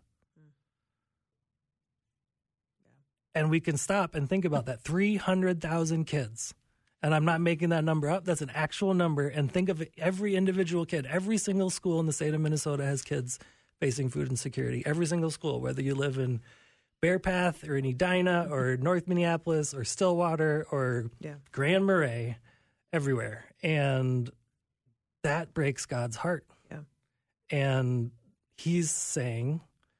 And we can stop and think about that. three hundred thousand kids. And I'm not making that number up. That's an actual number. And think of every individual kid. Every single school in the state of Minnesota has kids facing food insecurity. Every single school, whether you live in Bear Path or in Edina or North Minneapolis or Stillwater or yeah. Grand Marais, everywhere. And that breaks God's heart. Yeah. And he's saying,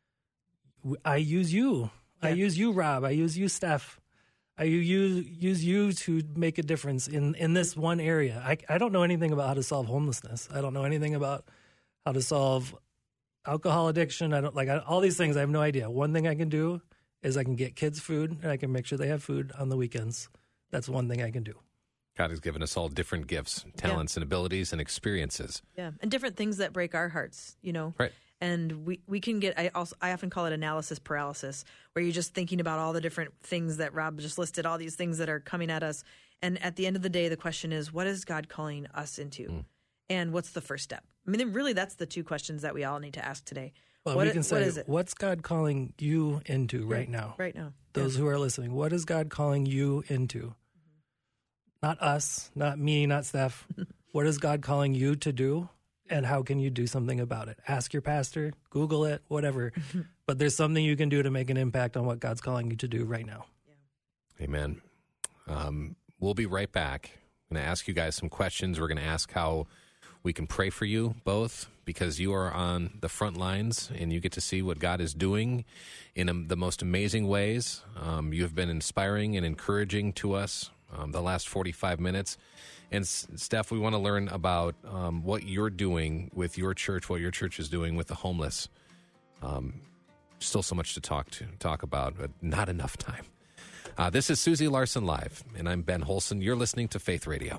I use you. I use you, Rob. I use you, Steph. I use use you to make a difference in, in this one area. I, I don't know anything about how to solve homelessness. I don't know anything about how to solve alcohol addiction. I don't like I, all these things. I have no idea. One thing I can do is I can get kids food, and I can make sure they have food on the weekends. That's one thing I can do. God has given us all different gifts, talents, yeah. and abilities and experiences. Yeah, and different things that break our hearts, you know. Right. And we, we can get, I also I often call it analysis paralysis, where you're just thinking about all the different things that Rob just listed, all these things that are coming at us. And at the end of the day, the question is, what is God calling us into? Mm. And what's the first step? I mean, really, that's the two questions that we all need to ask today. Well, what, we can say, what is it? What's God calling you into right yeah, now? Right now. Those yeah. who are listening, what is God calling you into? Mm-hmm. Not us, not me, not Steph. What is God calling you to do? And how can you do something about it? Ask your pastor, Google it, whatever. But there's something you can do to make an impact on what God's calling you to do right now. Yeah. Amen. Um, we'll be right back. I'm going to ask you guys some questions. We're going to ask how we can pray for you both, because you are on the front lines and you get to see what God is doing in um, the most amazing ways. Um, you have been inspiring and encouraging to us um, the last forty-five minutes. And Steph, we want to learn about um, what you're doing with your church, what your church is doing with the homeless. Um, still so much to talk to talk about, but not enough time. Uh, this is Susie Larson Live, and I'm Ben Holson. You're listening to Faith Radio.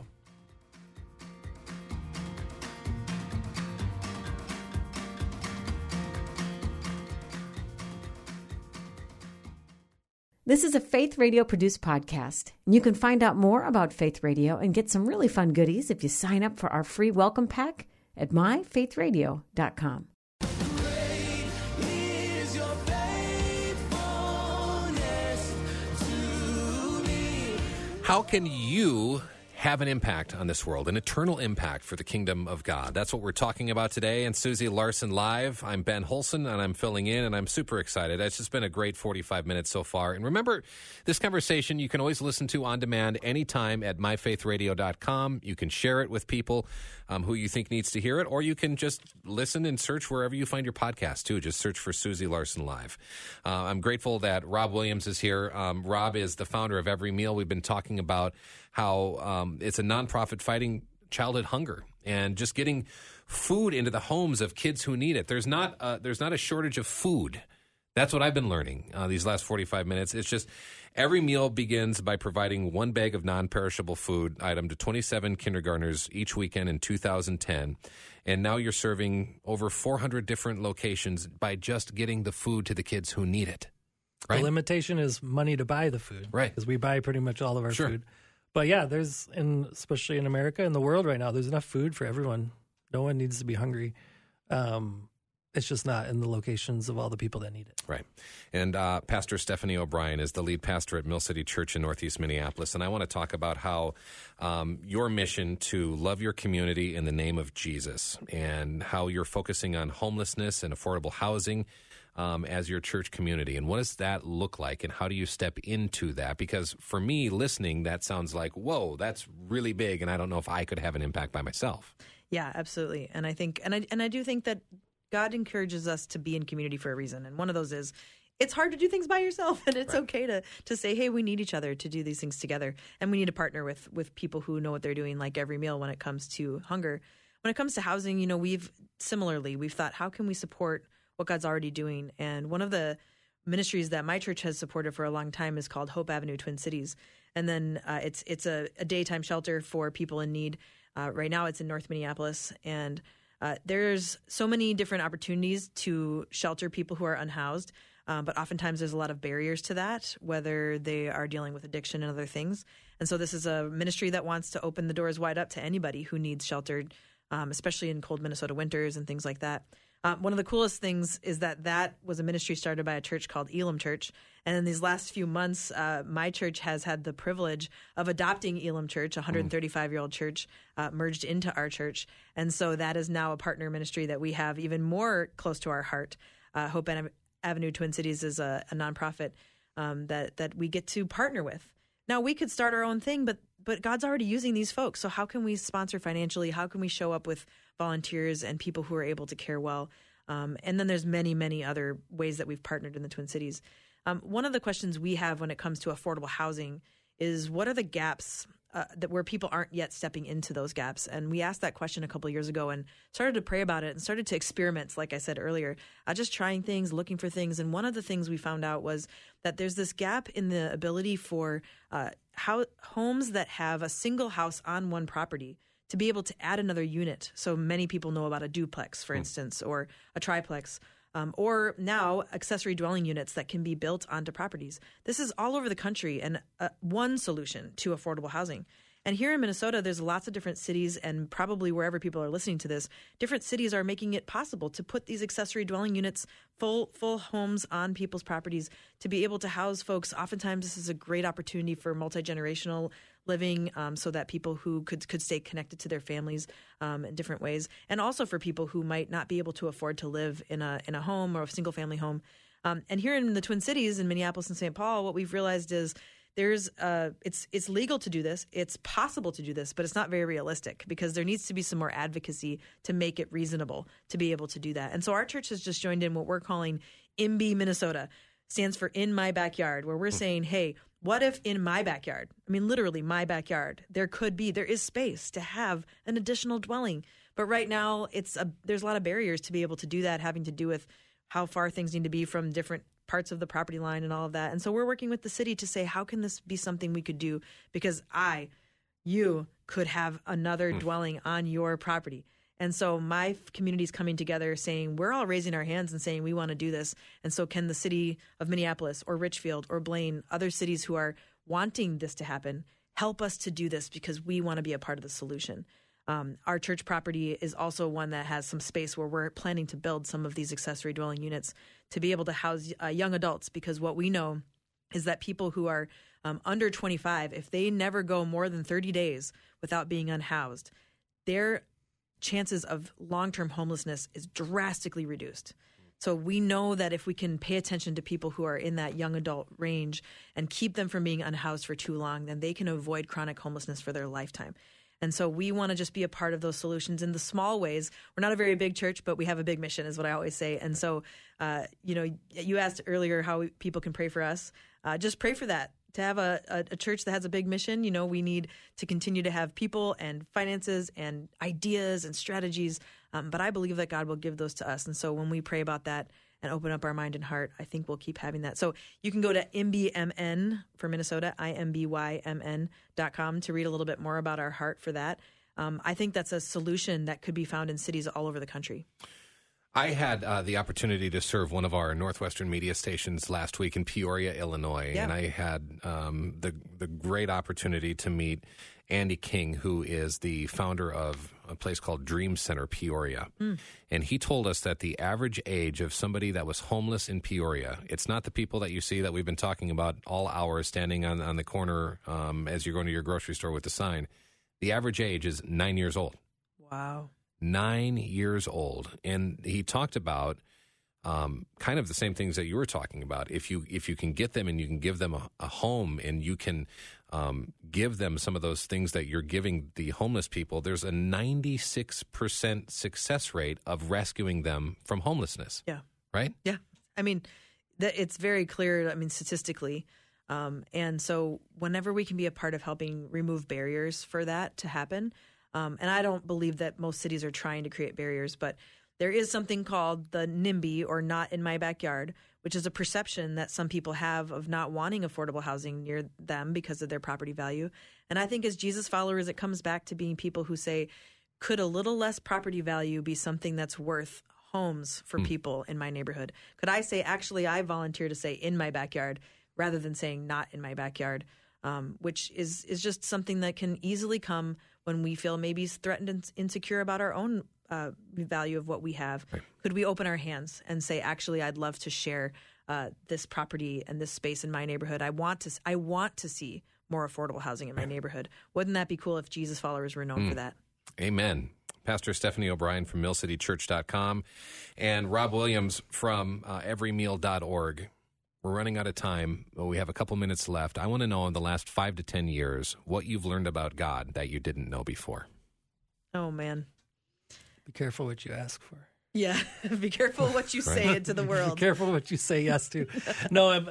This is a Faith Radio produced podcast. You can find out more about Faith Radio and get some really fun goodies if you sign up for our free welcome pack at my faith radio dot com. Great is your faithfulness to me. How can you have an impact on this world, an eternal impact for the kingdom of God? That's what we're talking about today. And Susie Larson Live. I'm Ben Holson, and I'm filling in, and I'm super excited. It's just been a great forty-five minutes so far. And remember, this conversation you can always listen to on demand anytime at my faith radio dot com. You can share it with people um, who you think needs to hear it, or you can just listen and search wherever you find your podcast, too. Just search for Susie Larson Live. Uh, I'm grateful that Rob Williams is here. Um, Rob is the founder of Every Meal. We've been talking about how um, it's a nonprofit fighting childhood hunger and just getting food into the homes of kids who need it. There's not a, there's not a shortage of food. That's what I've been learning uh, these last forty-five minutes. It's just Every Meal begins by providing one bag of non-perishable food item to twenty-seven kindergartners each weekend in two thousand ten. And now you're serving over four hundred different locations by just getting the food to the kids who need it. Right? The limitation is money to buy the food. Right. Because we buy pretty much all of our Sure. food. But yeah, there's, in, especially in America and the world right now, there's enough food for everyone No one needs to be hungry. Um, it's just not in the locations of all the people that need it. Right. And uh, Pastor Stephanie O'Brien is the lead pastor at Mill City Church in Northeast Minneapolis. And I want to talk about how um, your mission to love your community in the name of Jesus and how you're focusing on homelessness and affordable housing um, as your church community. And what does that look like? And how do you step into that? Because for me, listening, that sounds like, whoa, that's really big. And I don't know if I could have an impact by myself. Yeah, absolutely. And I think, and I, and I do think that God encourages us to be in community for a reason. And one of those is it's hard to do things by yourself, and it's Right. okay to to say, hey, we need each other to do these things together. And we need to partner with with people who know what they're doing, like Every Meal, when it comes to hunger. When it comes to housing, you know, we've similarly, we've thought, how can we support what God's already doing? And one of the ministries that my church has supported for a long time is called Hope Avenue Twin Cities. And then uh, it's it's a, a daytime shelter for people in need. Uh, right now it's in North Minneapolis, and Uh, there's so many different opportunities to shelter people who are unhoused, um, but oftentimes there's a lot of barriers to that, whether they are dealing with addiction and other things. And so this is a ministry that wants to open the doors wide up to anybody who needs sheltered, um, especially in cold Minnesota winters and things like that. Um, one of the coolest things is that that was a ministry started by a church called Elam Church. And in these last few months, uh, my church has had the privilege of adopting Elam Church, a one hundred thirty-five-year-old church, uh, merged into our church. And so that is now a partner ministry that we have even more close to our heart. Uh, Hope Avenue Twin Cities is a, a nonprofit um, that, that we get to partner with. Now, we could start our own thing, but but God's already using these folks. So how can we sponsor financially? How can we show up with volunteers and people who are able to care well? Um, and then there's many, many other ways that we've partnered in the Twin Cities. Um, one of the questions we have when it comes to affordable housing is, what are the gaps uh, that where people aren't yet stepping into those gaps? And we asked that question a couple of years ago and started to pray about it and started to experiment, like I said earlier, uh, just trying things, looking for things. And one of the things we found out was that there's this gap in the ability for uh, how homes that have a single house on one property to be able to add another unit. So many people know about a duplex, for instance, or a triplex. Um, or now accessory dwelling units that can be built onto properties. This is all over the country, and uh, one solution to affordable housing. And here in Minnesota, there's lots of different cities, and probably wherever people are listening to this, different cities are making it possible to put these accessory dwelling units, full full homes on people's properties to be able to house folks. Oftentimes, this is a great opportunity for multi-generational living, um, so that people who could could stay connected to their families um, in different ways, and also for people who might not be able to afford to live in a in a home or a single family home. Um, and here in the Twin Cities, in Minneapolis and Saint Paul, what we've realized is there's uh, it's it's legal to do this, it's possible to do this, but it's not very realistic because there needs to be some more advocacy to make it reasonable to be able to do that. And so our church has just joined in what we're calling I M B I Minnesota. Stands for In My Backyard, where we're saying, hey, what if in my backyard, I mean, literally my backyard, there could be, there is space to have an additional dwelling. But right now, it's a, there's a lot of barriers to be able to do that, having to do with how far things need to be from different parts of the property line and all of that. And so we're working with the city to say, how can this be something we could do? Because I, you could have another mm. dwelling on your property. And so my community is coming together saying, we're all raising our hands and saying we want to do this. And so can the city of Minneapolis or Richfield or Blaine, other cities who are wanting this to happen, help us to do this because we want to be a part of the solution. Um, our church property is also one that has some space where we're planning to build some of these accessory dwelling units to be able to house uh, young adults, because what we know is that people who are um, under twenty-five, if they never go more than thirty days without being unhoused, their chances of long-term homelessness is drastically reduced. So we know that if we can pay attention to people who are in that young adult range and keep them from being unhoused for too long, then they can avoid chronic homelessness for their lifetime. And so we want to just be a part of those solutions in the small ways. We're not a very big church, but we have a big mission is what I always say. And so, uh, you know, you asked earlier how we, people can pray for us. Uh, just pray for that. To have a, a, a church that has a big mission, you know, we need to continue to have people and finances and ideas and strategies. Um, but I believe that God will give those to us. And so when we pray about that and open up our mind and heart, I think we'll keep having that. So you can go to M B M N for Minnesota, I M B Y M N dot com to read a little bit more about our heart for that. Um, I think that's a solution that could be found in cities all over the country. I had uh, the opportunity to serve one of our Northwestern media stations last week in Peoria, Illinois, Yeah. and I had um, the the great opportunity to meet Andy King, who is the founder of a place called Dream Center, Peoria. Mm. And he told us that the average age of somebody that was homeless in Peoria, it's not the people that you see that we've been talking about all hours standing on, on the corner um, as you're going to your grocery store with the sign. The average age is nine years old. Wow. Nine years old. And he talked about um, kind of the same things that you were talking about. If you if you can get them and you can give them a, a home and you can um, give them some of those things that you're giving the homeless people, there's a ninety-six percent success rate of rescuing them from homelessness. Yeah. Right? Yeah. I mean, that it's very clear, I mean, statistically. Um, and so whenever we can be a part of helping remove barriers for that to happen, um, and I don't believe that most cities are trying to create barriers, but there is something called the NIMBY, or not in my backyard, which is a perception that some people have of not wanting affordable housing near them because of their property value. And I think as Jesus followers, it comes back to being people who say, could a little less property value be something that's worth homes for Mm. people in my neighborhood? Could I say, actually, I volunteer to say in my backyard rather than saying not in my backyard, um, which is, is just something that can easily come when we feel maybe threatened and insecure about our own uh, value of what we have. Right. Could we open our hands and say, actually, I'd love to share uh, this property and this space in my neighborhood. I want to I want to see more affordable housing in my neighborhood. Wouldn't that be cool if Jesus followers were known Mm. for that? Amen. Pastor Stephanie O'Brien from mill city church dot com and Rob Williams from uh, every meal dot org. We're running out of time. Well, we have a couple minutes left. I want to know in the last five to ten years what you've learned about God that you didn't know before. Oh, man. Be careful what you ask for. Yeah. Be careful what you say into the Be world. careful what you say yes to. No, I'm,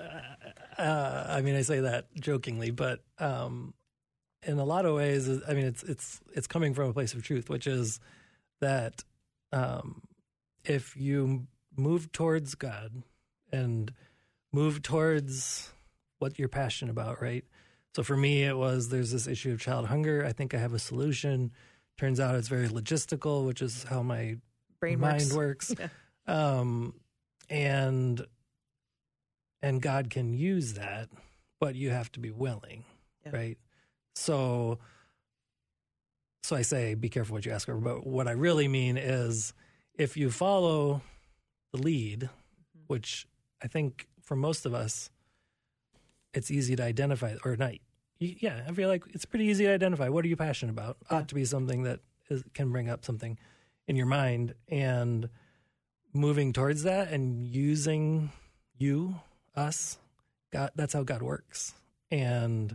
uh, I mean, I say that jokingly, but um, in a lot of ways, I mean, it's it's it's coming from a place of truth, which is that um, if you move towards God and move towards what you're passionate about, right? So for me, it was there's this issue of child hunger. I think I have a solution. Turns out it's very logistical, which is how my Brain mind works. works. Um, and and God can use that, but you have to be willing, Yeah. right? So, so I say, be careful what you ask for. But what I really mean is, if you follow the lead, which I think for most of us, it's easy to identify, or not. Yeah, I feel like it's pretty easy to identify. What are you passionate about? Yeah. Ought to be something that is, can bring up something in your mind, and moving towards that and using you, us, God. That's how God works. And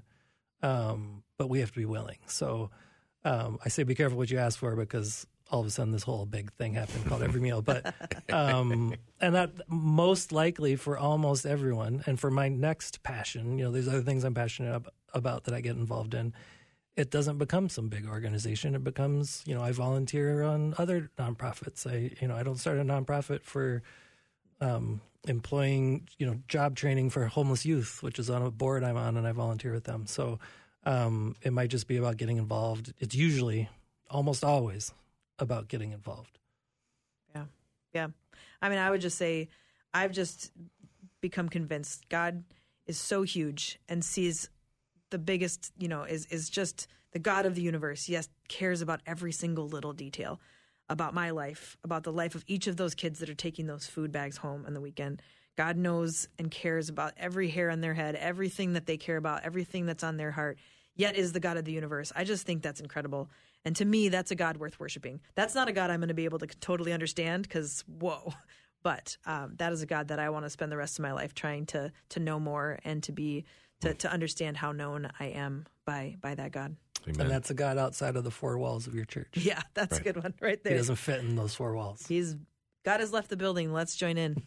um, but we have to be willing. So um, I say, be careful what you ask for, because all of a sudden this whole big thing happened called Every Meal. But um, and that most likely for almost everyone, and for my next passion, you know, there's other things I'm passionate ab- about that I get involved in. It doesn't become some big organization. It becomes, you know, I volunteer on other nonprofits. I, you know, I don't start a nonprofit for um, employing, you know, job training for homeless youth, which is on a board I'm on, and I volunteer with them. So um, it might just be about getting involved. It's usually, almost always, about getting involved. Yeah. Yeah. I mean, I would just say I've just become convinced God is so huge and sees the biggest, you know, is, is just the God of the universe. Yes, cares about every single little detail about my life, about the life of each of those kids that are taking those food bags home on the weekend. God knows and cares about every hair on their head, everything that they care about, everything that's on their heart, yet is the God of the universe. I just think that's incredible. And to me, that's a God worth worshiping. That's not a God I'm going to be able to totally understand, because, whoa. But um, that is a God that I want to spend the rest of my life trying to to know more and to be to, to understand how known I am by by that God. Amen. And that's a God outside of the four walls of your church. Yeah, that's Right. a good one right He there. doesn't fit in those four walls. He's God has left the building. Let's join in.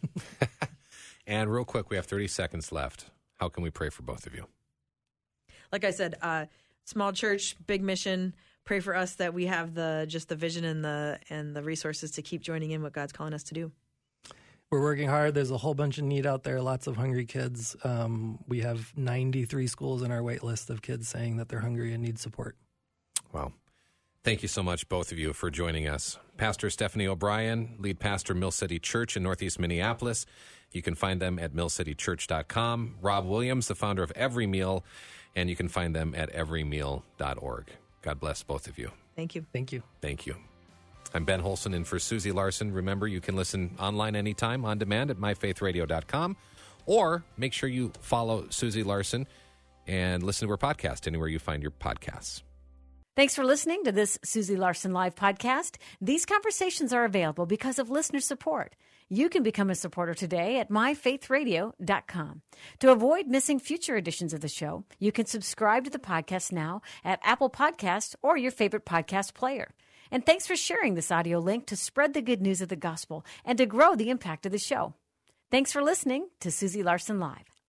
And real quick, we have thirty seconds left. How can we pray for both of you? Like I said, uh, small church, big mission. Pray for us that we have the just the vision and the and the resources to keep joining in what God's calling us to do. We're working hard. There's a whole bunch of need out there, lots of hungry kids. Um, we have ninety-three schools in our wait list of kids saying that they're hungry and need support. Wow. Thank you so much, both of you, for joining us. Pastor Stephanie O'Brien, lead pastor, Mill City Church in Northeast Minneapolis. You can find them at mill city church dot com. Rob Williams, the founder of Every Meal, and you can find them at every meal dot org. God bless both of you. Thank you. Thank you. Thank you. I'm Ben Holson in for Susie Larson. Remember, you can listen online anytime on demand at my faith radio dot com, or make sure you follow Susie Larson and listen to her podcast anywhere you find your podcasts. Thanks for listening to this Susie Larson Live podcast. These conversations are available because of listener support. You can become a supporter today at my faith radio dot com. To avoid missing future editions of the show, you can subscribe to the podcast now at Apple Podcasts or your favorite podcast player. And thanks for sharing this audio link to spread the good news of the gospel and to grow the impact of the show. Thanks for listening to Susie Larson Live.